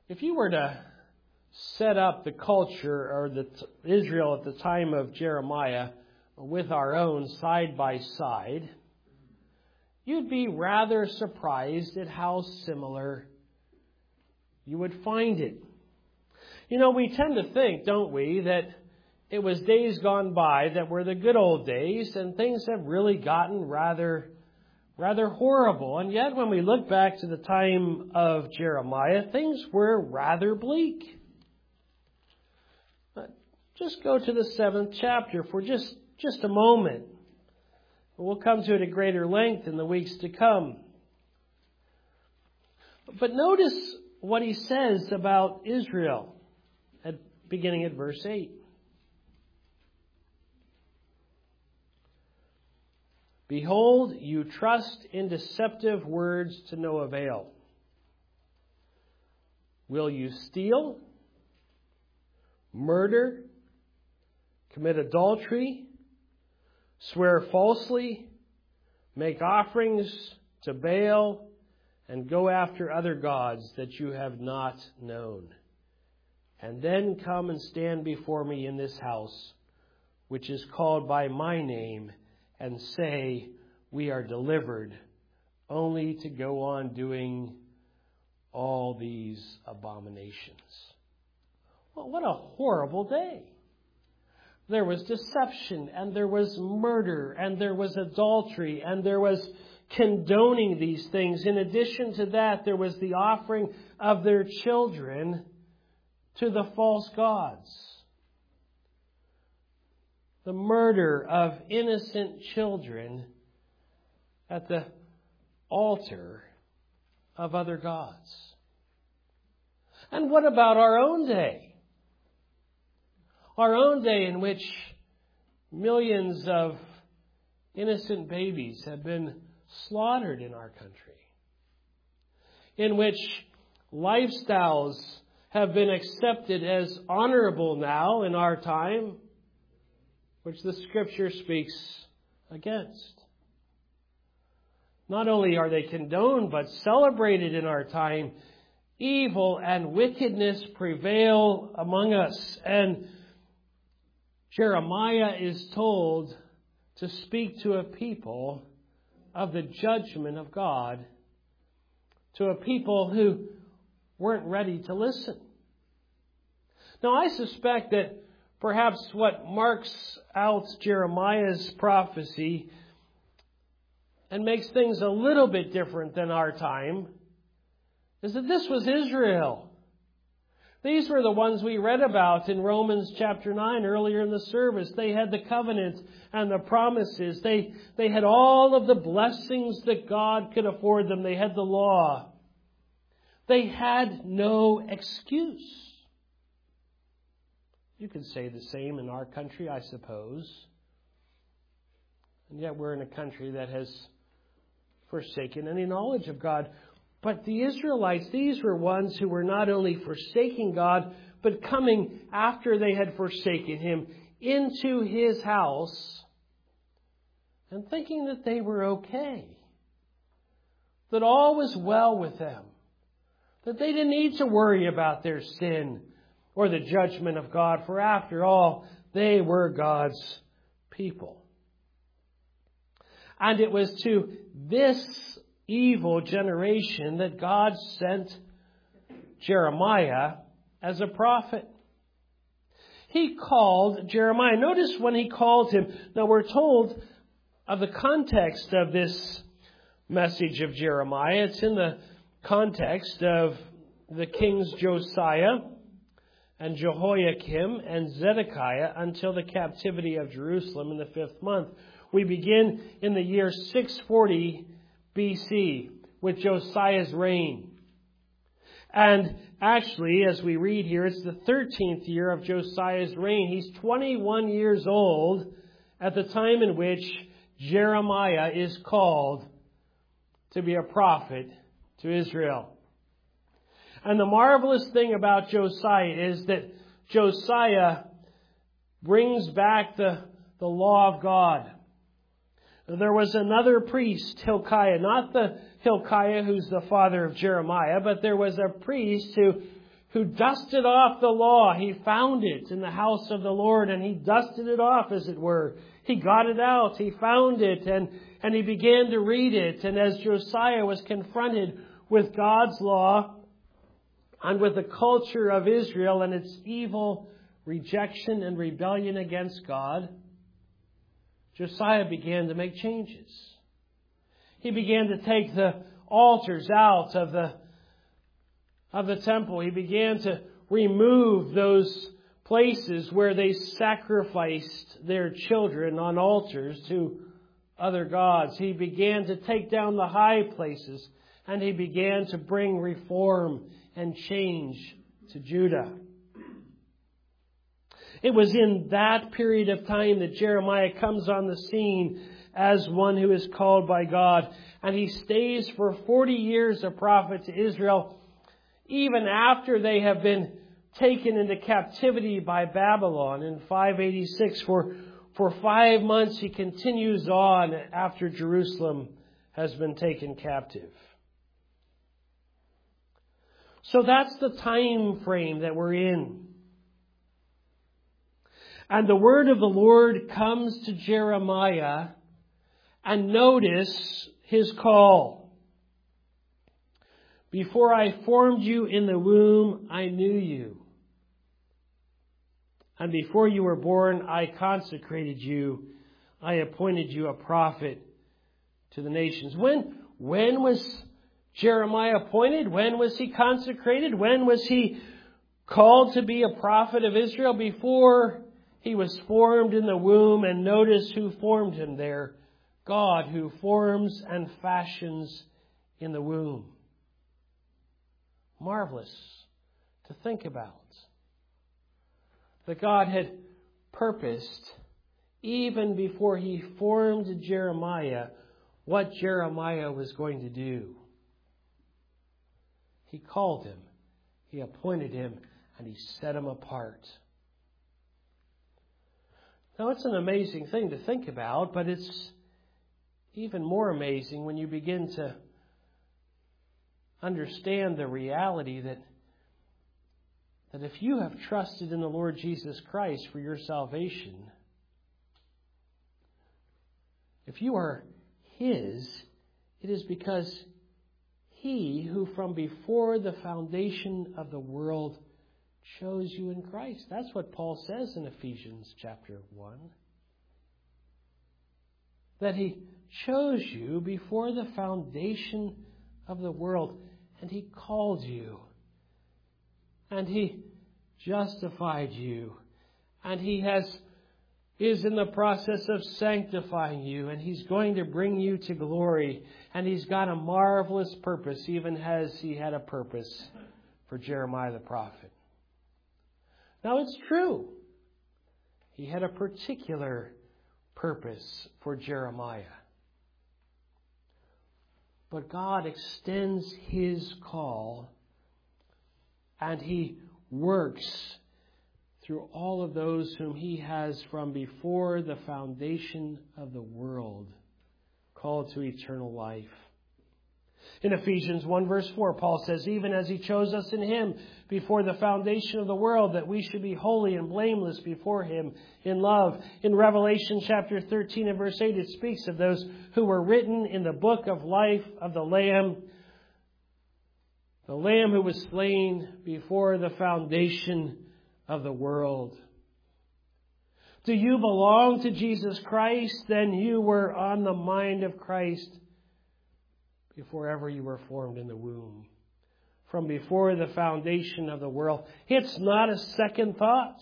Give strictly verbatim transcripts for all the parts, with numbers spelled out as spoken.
If you were to set up the culture or the Israel at the time of Jeremiah with our own side by side, you'd be rather surprised at how similar you would find it. You know, we tend to think, don't we, that it was days gone by that were the good old days, and things have really gotten rather rather horrible. And yet, when we look back to the time of Jeremiah, things were rather bleak. But just go to the seventh chapter for just, just a moment. We'll come to it at greater length in the weeks to come. But notice what he says about Israel, at, beginning at verse eight. Behold, you trust in deceptive words to no avail. Will you steal, murder, commit adultery, swear falsely, make offerings to Baal, and go after other gods that you have not known, and then come and stand before me in this house, which is called by my name, and say, we are delivered, only to go on doing all these abominations? Well, what a horrible day. There was deception, and there was murder, and there was adultery, and there was condoning these things. In addition to that, there was the offering of their children to the false gods. The murder of innocent children at the altar of other gods. And what about our own day? Our own day in which millions of innocent babies have been slaughtered in our country. In which lifestyles have been accepted as honorable now in our time, which the Scripture speaks against. Not only are they condoned, but celebrated in our time. Evil and wickedness prevail among us. And Jeremiah is told to speak to a people of the judgment of God, to a people who weren't ready to listen. Now, I suspect that perhaps what marks out Jeremiah's prophecy and makes things a little bit different than our time is that this was Israel. These were the ones we read about in Romans chapter nine earlier in the service. They had the covenant and the promises. They, they had all of the blessings that God could afford them. They had the law. They had no excuse. You could say the same in our country, I suppose. And yet we're in a country that has forsaken any knowledge of God. But the Israelites, these were ones who were not only forsaking God, but coming after they had forsaken Him into His house and thinking that they were okay. That all was well with them. That they didn't need to worry about their sin or the judgment of God, for after all, they were God's people. And it was to this evil generation that God sent Jeremiah as a prophet. He called Jeremiah. Notice when he called him. Now we're told of the context of this message of Jeremiah. It's in the context of the kings Josiah and Jehoiakim and Zedekiah until the captivity of Jerusalem in the fifth month. We begin in the year six forty B C with Josiah's reign. And actually, as we read here, it's the thirteenth year of Josiah's reign. He's twenty-one years old at the time in which Jeremiah is called to be a prophet to Israel. And the marvelous thing about Josiah is that Josiah brings back the, the law of God. There was another priest, Hilkiah, not the Hilkiah who's the father of Jeremiah, but there was a priest who, who dusted off the law. He found it in the house of the Lord, and he dusted it off, as it were. He got it out. He found it, and, and he began to read it. And as Josiah was confronted with God's law and with the culture of Israel and its evil rejection and rebellion against God, Josiah began to make changes. He began to take the altars out of the of the temple. He began to remove those places where they sacrificed their children on altars to other gods. He began to take down the high places, and he began to bring reform and change to Judah. It was in that period of time that Jeremiah comes on the scene as one who is called by God. And he stays for forty years a prophet to Israel, even after they have been taken into captivity by Babylon in five eighty-six. For, for five months he continues on after Jerusalem has been taken captive. So that's the time frame that we're in. And the word of the Lord comes to Jeremiah, and notice his call. Before I formed you in the womb, I knew you. And before you were born, I consecrated you. I appointed you a prophet to the nations. When, when was Jeremiah appointed? When was he consecrated? When was he called to be a prophet of Israel? Before he was formed in the womb. And notice who formed him there. God, who forms and fashions in the womb. Marvelous to think about. That God had purposed, even before he formed Jeremiah, what Jeremiah was going to do. He called him, he appointed him, and he set him apart. Now, it's an amazing thing to think about, but it's even more amazing when you begin to understand the reality that, that if you have trusted in the Lord Jesus Christ for your salvation, if you are His, it is because He who from before the foundation of the world chose you in Christ. That's what Paul says in Ephesians chapter one. That He chose you before the foundation of the world. And He called you. And He justified you. And He has is in the process of sanctifying you. And He's going to bring you to glory. And He's got a marvelous purpose, even as He had a purpose for Jeremiah the prophet. Now, it's true. He had a particular purpose for Jeremiah. But God extends His call, and He works through all of those whom He has from before the foundation of the world called to eternal life. In Ephesians one verse four, Paul says, even as He chose us in Him before the foundation of the world, that we should be holy and blameless before Him in love. In Revelation chapter thirteen and verse eight, it speaks of those who were written in the book of life of the Lamb, the Lamb who was slain before the foundation of the world. Do you belong to Jesus Christ? Then you were on the mind of Christ before ever you were formed in the womb. From before the foundation of the world. It's not a second thought.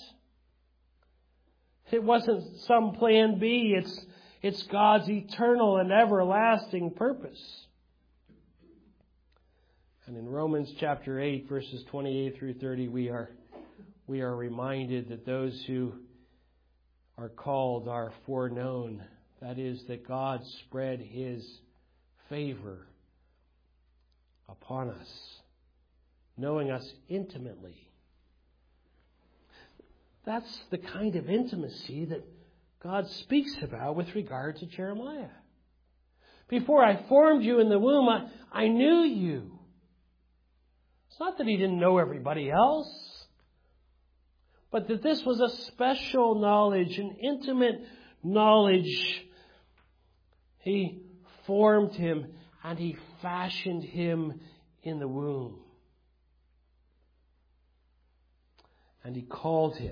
It wasn't some plan B. It's, it's God's eternal and everlasting purpose. And in Romans chapter eight, verses twenty-eight through thirty, we are, we are reminded that those who are called are foreknown. That is, that God spread His favor upon us, knowing us intimately. That's the kind of intimacy that God speaks about with regard to Jeremiah. Before I formed you in the womb, I, I knew you. It's not that he didn't know everybody else, but that this was a special knowledge, an intimate knowledge. He formed him and he fashioned him in the womb. And he called him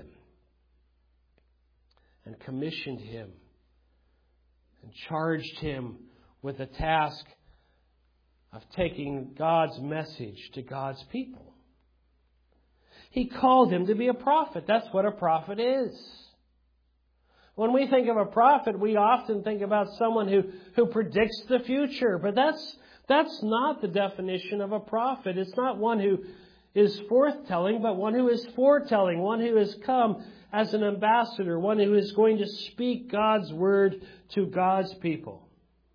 and commissioned him and charged him with the task of taking God's message to God's people. He called him to be a prophet. That's what a prophet is. When we think of a prophet, we often think about someone who, who predicts the future. But that's, that's not the definition of a prophet. It's not one who is forthtelling, but one who is foretelling, one who has come as an ambassador, one who is going to speak God's word to God's people.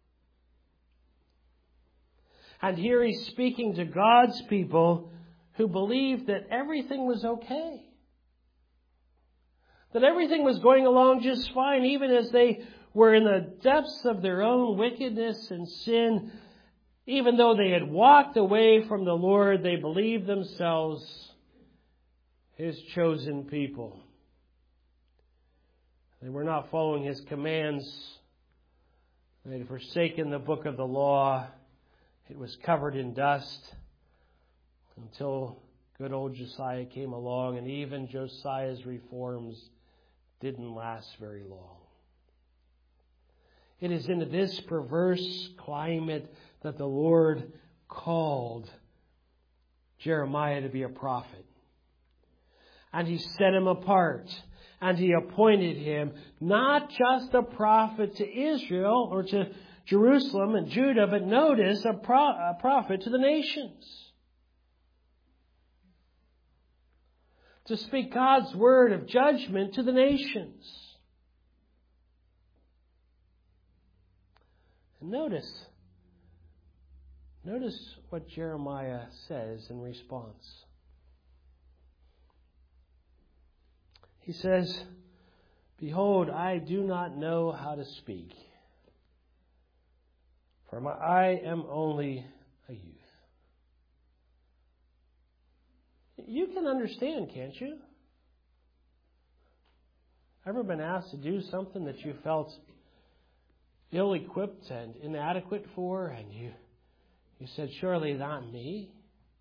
And here he's speaking to God's people who believed that everything was okay. That everything was going along just fine, even as they were in the depths of their own wickedness and sin. Even though they had walked away from the Lord, they believed themselves His chosen people. They were not following His commands. They had forsaken the book of the law. It was covered in dust until good old Josiah came along, and even Josiah's reforms didn't last very long. It is into this perverse climate that the Lord called Jeremiah to be a prophet. And He set him apart. And He appointed him not just a prophet to Israel or to Jerusalem and Judah, but notice a, pro- a prophet to the nations. To speak God's word of judgment to the nations. And notice, notice what Jeremiah says in response. He says, "Behold, I do not know how to speak, for my, I am only a youth." You can understand, can't you? Ever been asked to do something that you felt ill-equipped and inadequate for, and you you said, "Surely not me"?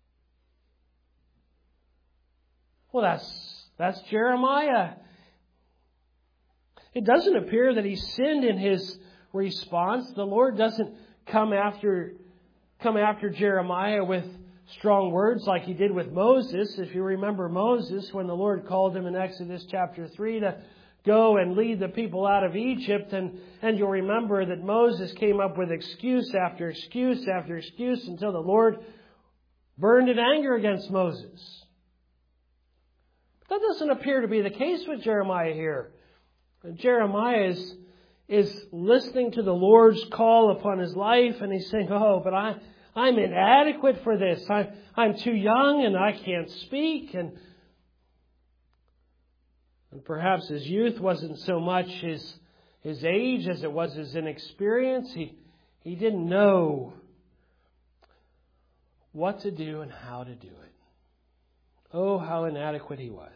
Well, that's that's Jeremiah. It doesn't appear that he sinned in his response. The Lord doesn't come after come after Jeremiah with strong words like He did with Moses. If you remember Moses, when the Lord called him in Exodus chapter three to go and lead the people out of Egypt, and, and you'll remember that Moses came up with excuse after excuse after excuse until the Lord burned in anger against Moses. That doesn't appear to be the case with Jeremiah here. Jeremiah is, is listening to the Lord's call upon his life, and he's saying, "Oh, but I, I'm inadequate for this. I, I'm too young and I can't speak." And, and perhaps his youth wasn't so much his, his age as it was his inexperience. He, he didn't know what to do and how to do it. Oh, how inadequate he was.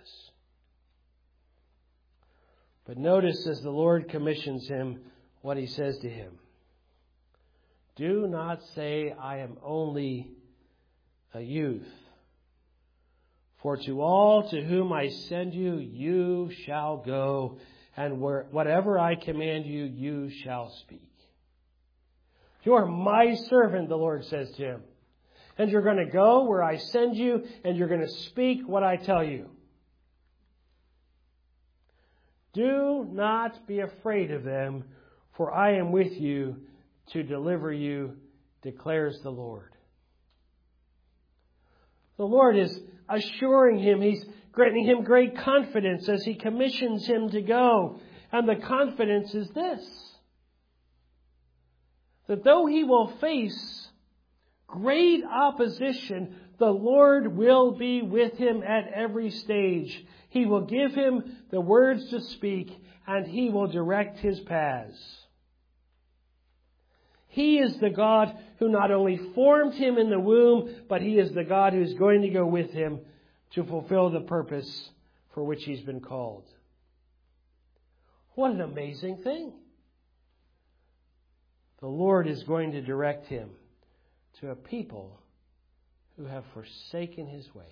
But notice as the Lord commissions him what He says to him. "Do not say, I am only a youth. For to all to whom I send you, you shall go, and where, whatever I command you, you shall speak." "You are my servant," the Lord says to him. "And you're going to go where I send you, and you're going to speak what I tell you. Do not be afraid of them, for I am with you to deliver you, declares the Lord." The Lord is assuring him, He's granting him great confidence as He commissions him to go. And the confidence is this: that though he will face great opposition, the Lord will be with him at every stage. He will give him the words to speak, and He will direct his paths. He is the God who not only formed him in the womb, but He is the God who is going to go with him to fulfill the purpose for which he's been called. What an amazing thing. The Lord is going to direct him to a people who have forsaken His ways.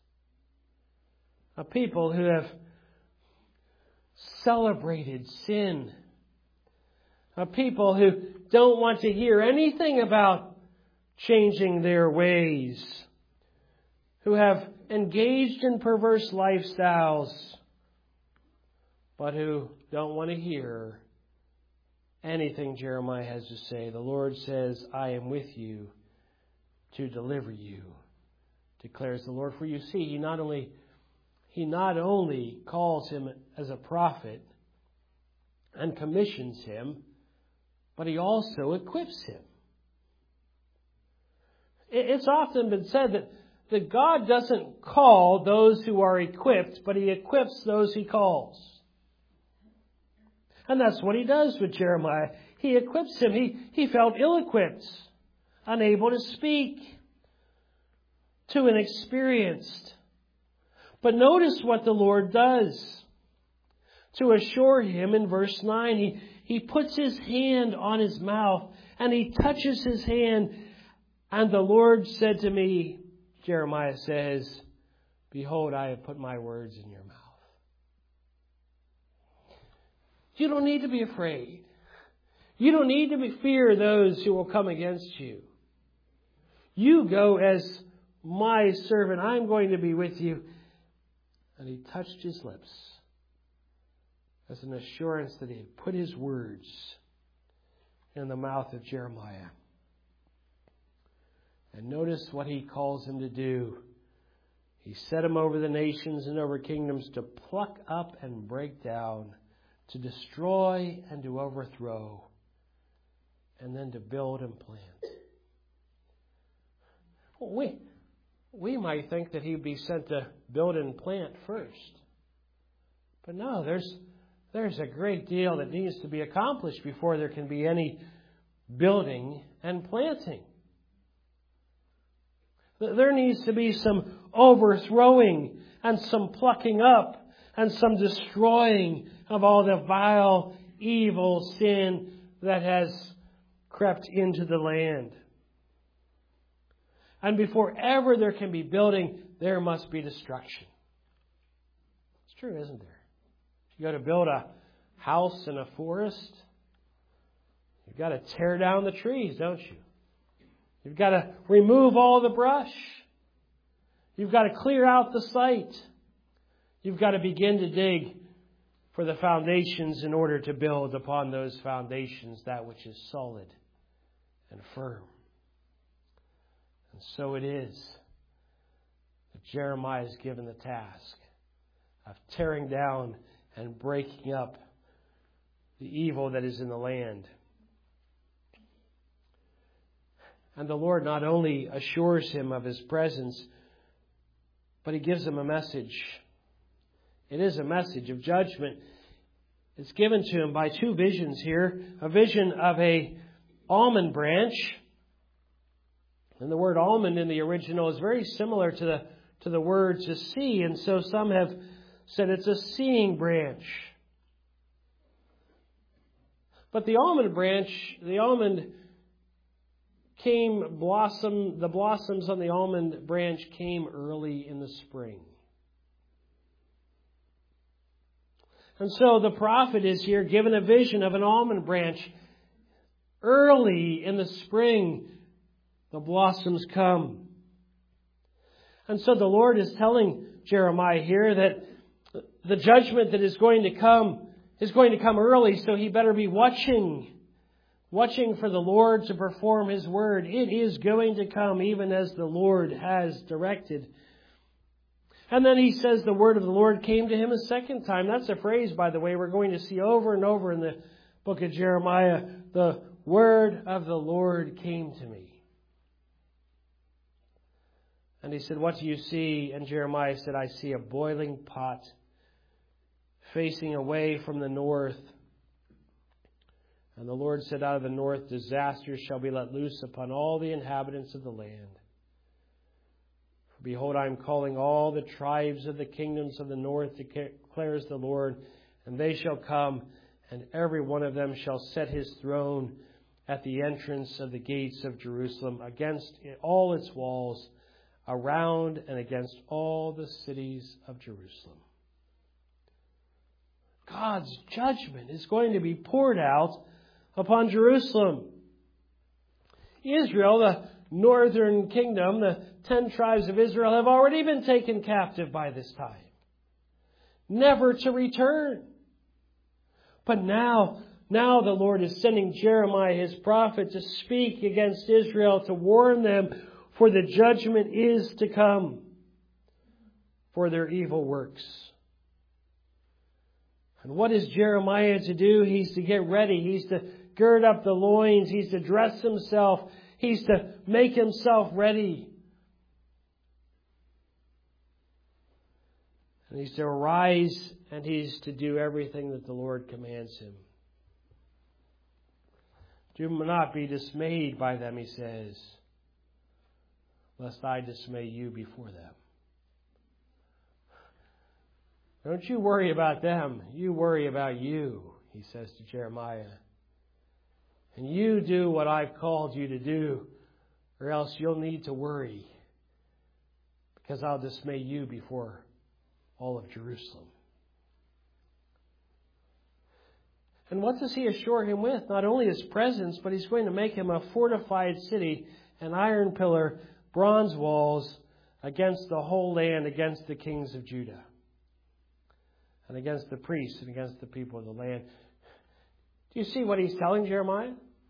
A people who have celebrated sin. A people who don't want to hear anything about changing their ways. Who have engaged in perverse lifestyles, but who don't want to hear anything Jeremiah has to say. The Lord says, I am with you to deliver you, declares the Lord. For you see, He not only He not only calls him as a prophet and commissions him, but He also equips him. It's often been said that, that God doesn't call those who are equipped, but He equips those He calls. And that's what He does with Jeremiah. He equips him. He, he felt ill-equipped, unable to speak, too inexperienced. But notice what the Lord does. To assure him, in verse nine, he, he puts His hand on his mouth and He touches his hand. And the Lord said to me, Jeremiah says, behold, I have put my words in your mouth. You don't need to be afraid. You don't need to be fear those who will come against you. You go as my servant. I'm going to be with you. And He touched his lips as an assurance that He had put His words in the mouth of Jeremiah. And notice what He calls him to do. He set him over the nations and over kingdoms to pluck up and break down, to destroy and to overthrow, and then to build and plant. We, we might think that He'd be sent to build and plant first. But no, there's, there's a great deal that needs to be accomplished before there can be any building and planting. There needs to be some overthrowing and some plucking up and some destroying of all the vile, evil sin that has crept into the land. And before ever there can be building, there must be destruction. It's true, isn't there? You go to build a house in a forest, you've got to tear down the trees, don't you? You've got to remove all the brush. You've got to clear out the site. You've got to begin to dig for the foundations in order to build upon those foundations that which is solid and firm. And so it is that Jeremiah is given the task of tearing down and breaking up the evil that is in the land. And the Lord not only assures him of His presence, but He gives him a message. It is a message of judgment. It's given to him by two visions here. A vision of a almond branch. And the word almond in the original is very similar to the, to the word to see. And so some have said it's a seeing branch. But the almond branch, the almond came blossom, the blossoms on the almond branch came early in the spring. And so the prophet is here given a vision of an almond branch. Early in the spring, the blossoms come. And so the Lord is telling Jeremiah here that the judgment that is going to come is going to come early, so he better be watching. Watching for the Lord to perform His word. It is going to come even as the Lord has directed. And then he says the word of the Lord came to him a second time. That's a phrase, by the way, we're going to see over and over in the book of Jeremiah. The word of the Lord came to me. And he said, what do you see? And Jeremiah said, I see a boiling pot facing away from the north. And the Lord said, out of the north disaster shall be let loose upon all the inhabitants of the land. For behold, I am calling all the tribes of the kingdoms of the north, declares the Lord, and they shall come, and every one of them shall set his throne at the entrance of the gates of Jerusalem, against all its walls, around and against all the cities of Jerusalem. God's judgment is going to be poured out upon Jerusalem. Israel, the northern kingdom, the ten tribes of Israel, have already been taken captive by this time, never to return. But now, now the Lord is sending Jeremiah, his prophet, to speak against Israel, to warn them, for the judgment is to come for their evil works. And what is Jeremiah to do? He's to get ready. He's to gird up the loins. He's to dress himself. He's to make himself ready. And he's to arise and he's to do everything that the Lord commands him. Do not be dismayed by them, he says, lest I dismay you before them. Don't you worry about them. You worry about you, he says to Jeremiah. And you do what I've called you to do, or else you'll need to worry, because I'll dismay you before all of Jerusalem. And what does he assure him with? Not only his presence, but he's going to make him a fortified city, an iron pillar, bronze walls against the whole land, against the kings of Judah, and against the priests and against the people of the land. Do you see what he's telling Jeremiah?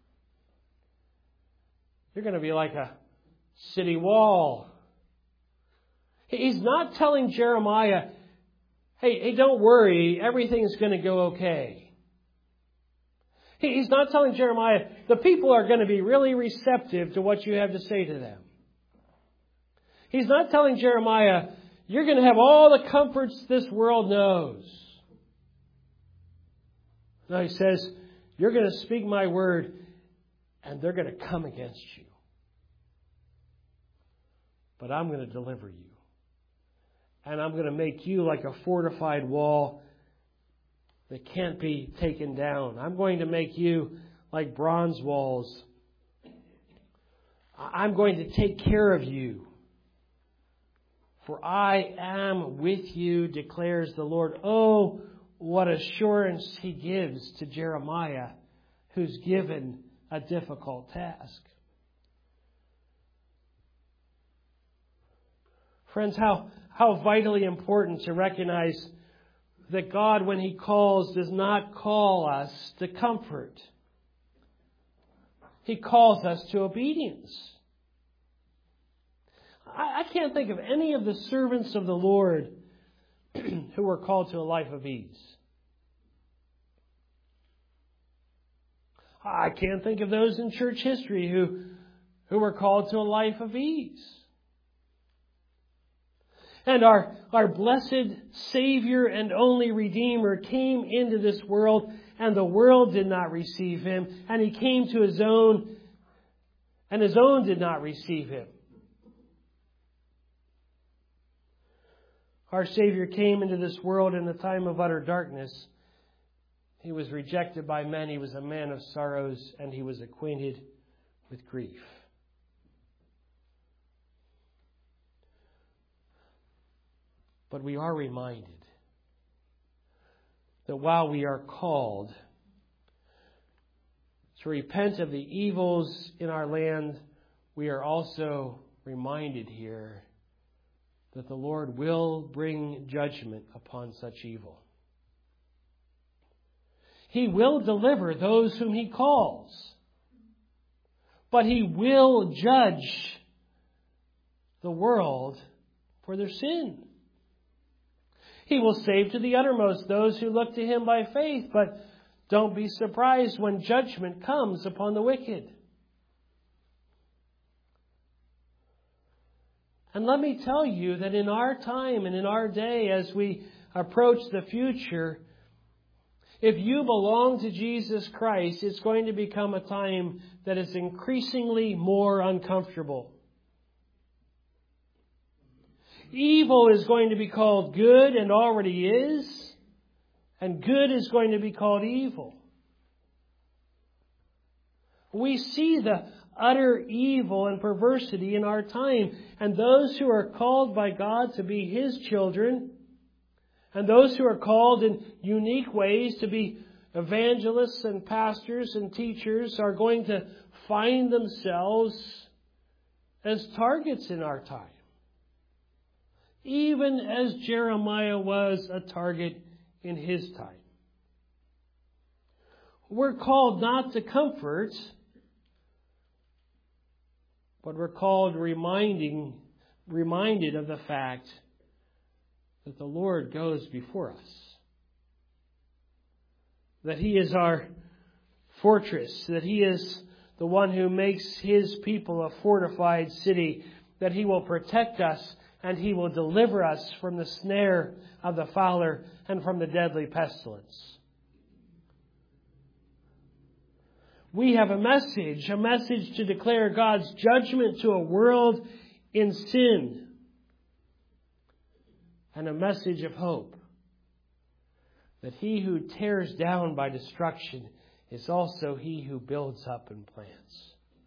You're going to be like a city wall. He's not telling Jeremiah, hey, hey, don't worry, everything's going to go okay. He's not telling Jeremiah, the people are going to be really receptive to what you have to say to them. He's not telling Jeremiah, you're going to have all the comforts this world knows. No, he says, you're going to speak my word, and they're going to come against you. But I'm going to deliver you. And I'm going to make you like a fortified wall that can't be taken down. I'm going to make you like bronze walls. I'm going to take care of you. For I am with you, declares the Lord. Oh, what assurance he gives to Jeremiah, who's given a difficult task. Friends, how, how vitally important to recognize that God, when he calls, does not call us to comfort. He calls us to obedience. I, I can't think of any of the servants of the Lord who were called to a life of ease. I can't think of those in church history who, who were called to a life of ease. And our, our blessed Savior and only Redeemer came into this world, and the world did not receive him. And he came to his own, and his own did not receive him. Our Savior came into this world in a time of utter darkness. He was rejected by men. He was a man of sorrows, and he was acquainted with grief. But we are reminded that while we are called to repent of the evils in our land, we are also reminded here that the Lord will bring judgment upon such evil. He will deliver those whom he calls, but he will judge the world for their sin. He will save to the uttermost those who look to him by faith, but don't be surprised when judgment comes upon the wicked. And let me tell you that in our time and in our day, as we approach the future, If you belong to Jesus Christ, it's going to become a time that is increasingly more uncomfortable. Evil is going to be called good and already is, and good is going to be called evil. We see the utter evil and perversity in our time, and those who are called by God to be His children, and those who are called in unique ways to be evangelists and pastors and teachers are going to find themselves as targets in our time. Even as Jeremiah was a target in his time. We're called not to comfort, but we're called reminding, reminded of the fact that the Lord goes before us. That He is our fortress. That He is the one who makes His people a fortified city. That He will protect us and He will deliver us from the snare of the fowler and from the deadly pestilence. We have a message, a message to declare God's judgment to a world in sin. And a message of hope. That He who tears down by destruction is also He who builds up and plants.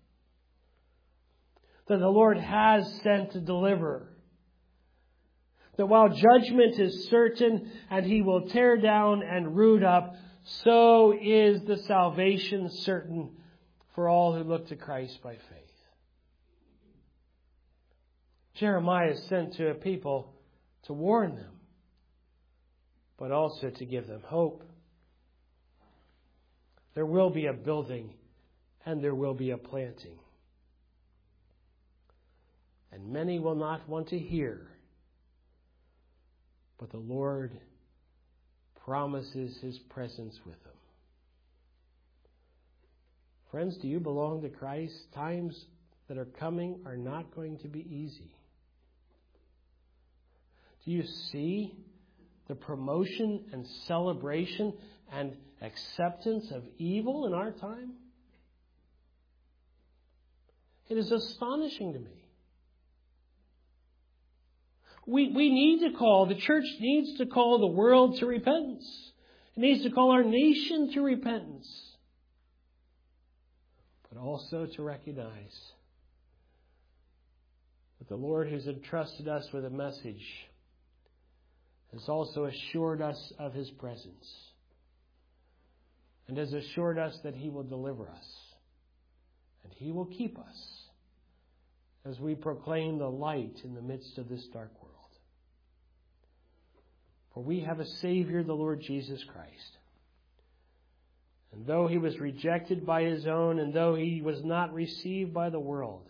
That the Lord has sent a deliverer. That while judgment is certain and He will tear down and root up, so is the salvation certain for all who look to Christ by faith. Jeremiah is sent to a people to warn them, but also to give them hope. There will be a building and there will be a planting. And many will not want to hear, but the Lord promises His presence with them. Friends, do you belong to Christ? Times that are coming are not going to be easy. Do you see the promotion and celebration and acceptance of evil in our time? It is astonishing to me. We, we need to call, the church needs to call the world to repentance. It needs to call our nation to repentance. But also to recognize that the Lord who's entrusted us with a message has also assured us of His presence and has assured us that He will deliver us and He will keep us as we proclaim the light in the midst of this dark world. For we have a Savior, the Lord Jesus Christ. And though He was rejected by His own, and though He was not received by the world,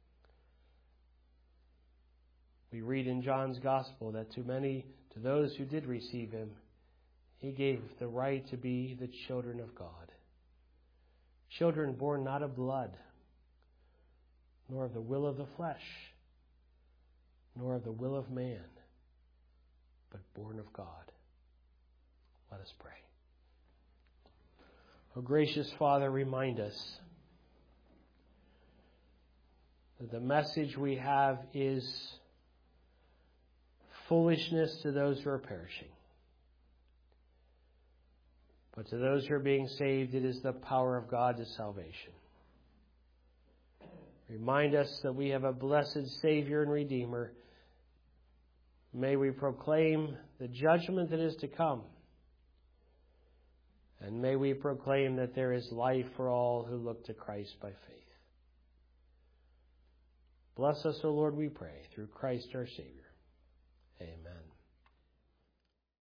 we read in John's Gospel that to many, to those who did receive Him, He gave the right to be the children of God. Children born not of blood, nor of the will of the flesh, nor of the will of man, but born of God. Let us pray. O gracious Father, remind us that the message we have is foolishness to those who are perishing. But to those who are being saved, it is the power of God to salvation. Remind us that we have a blessed Savior and Redeemer. May we proclaim the judgment that is to come. And may we proclaim that there is life for all who look to Christ by faith. Bless us, O Lord, we pray, through Christ our Savior. Amen.